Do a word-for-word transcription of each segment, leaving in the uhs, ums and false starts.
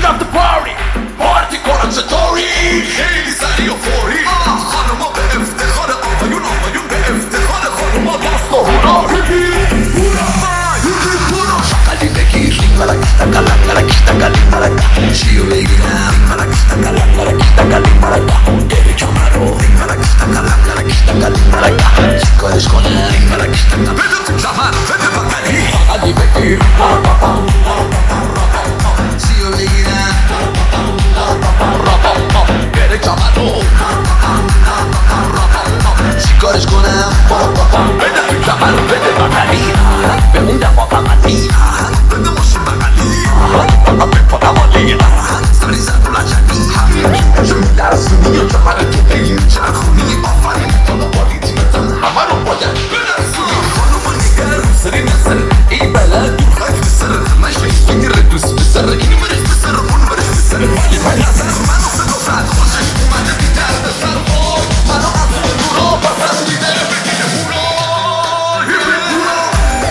of the party پارتی کنم چطوری خیلی سریع و فوری خانوما به افتخار آقایون آقایون به افتخار خانوما دست و هورا هیپی هورا هیپی هورا شقلی بگیر ملکشتا کلم ملکشتا کلیم ملکا چیو بگیرم ملکشتا کلم ملکشتا کلیم ملکا گری کمرو ملکشتا کلم ملکشتا کلیم ملکا چیکارش کنم ملکشتا کلم بده تو کمر بده بغلی شقلی بگیر چیو بگیرم بده کمرو چیکارش کنم بده تو کمر بده بغلی بموندم با بغلی بده ماشین بغلی بپرم عالی سری زد و لجنی چون درسونی و کمر تو بگیر چرخونی آفرین تا نبالی تیمتن همه رو باید برسونی خانوما نگر سری نسر ای بلد دور خیف بسر همش فکر دوست بسر اینو برش بسر اونو برش بسر ولی من نظر منو صدا زد خوشش اومده بی درد سر وای منو از نورا پسندیده بگیره هورا هیپی هورا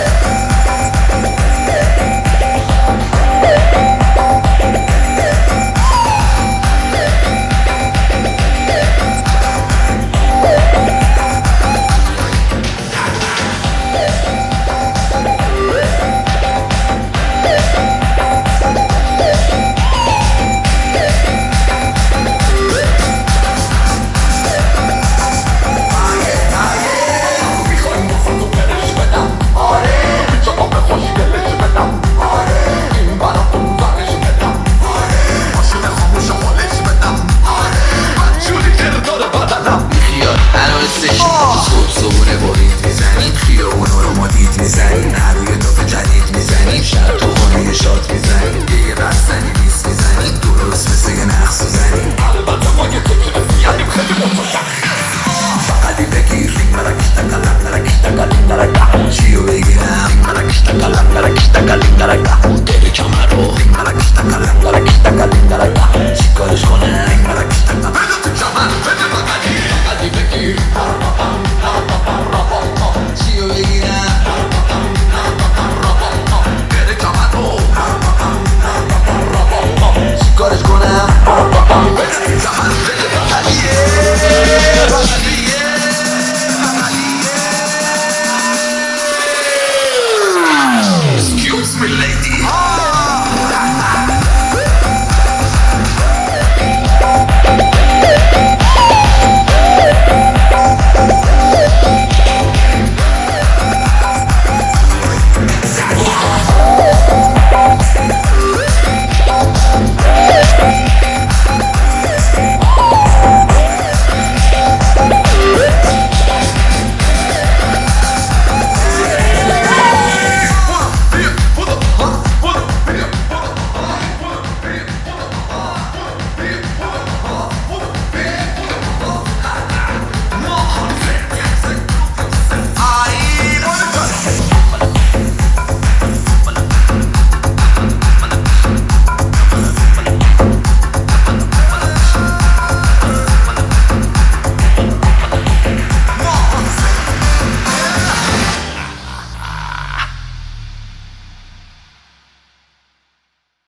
صبحونه برید میزنیم خیابونا رو ما دید میزنیم هر روی تاپ جدید میزنیم شب تو خونه شاد میزنیم یه بستنی بیس میزنیم درست مثل یه نقص میزنیم البته ما یه تکر میزنیم خیلی متشخص فقطی بگیر ملکشتا کلم ملکشتا کلیم ملکا چیو بگیرم ملکشتا کلم ملکشتا کلیم ملکا دل کمرو ملکشتا کلم ملکشتا کلیم ملکا چیکارش کنم ملکشتا کلم بده تو کمر بده بغلی فقطی بگیر چیو بگیرم بده کمرو چیکارش کنم بده تو کمر بده بغلیه بغلیه Excuse me lady